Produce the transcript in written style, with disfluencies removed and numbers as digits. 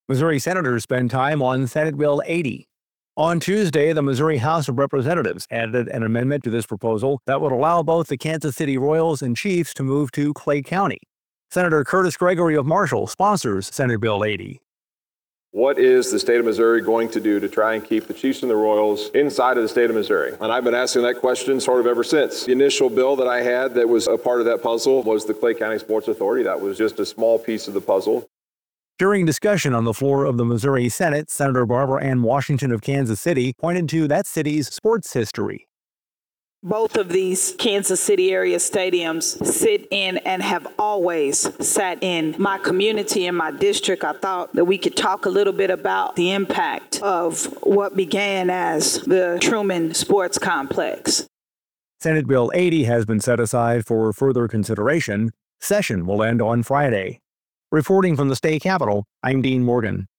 Missouri senators spend time on Senate Bill 80. On Tuesday, the Missouri House of Representatives added an amendment to this proposal that would allow both the Kansas City Royals and Chiefs to move to Clay County. Senator Curtis Gregory of Marshall sponsors Senate Bill 80. What is the state of Missouri going to do to try and keep the Chiefs and the Royals inside of the state of Missouri? And I've been asking that question sort of ever since. The initial bill that I had that was a part of that puzzle was the Clay County Sports Authority. That was just a small piece of the puzzle. During discussion on the floor of the Missouri Senate, Senator Barbara Ann Washington of Kansas City pointed to that city's sports history. Both of these Kansas City area stadiums sit in and have always sat in my community and my district. I thought that we could talk a little bit about the impact of what began as the Truman Sports Complex. Senate Bill 80 has been set aside for further consideration. Session will end on Friday. Reporting from the state capitol, I'm Dean Morgan.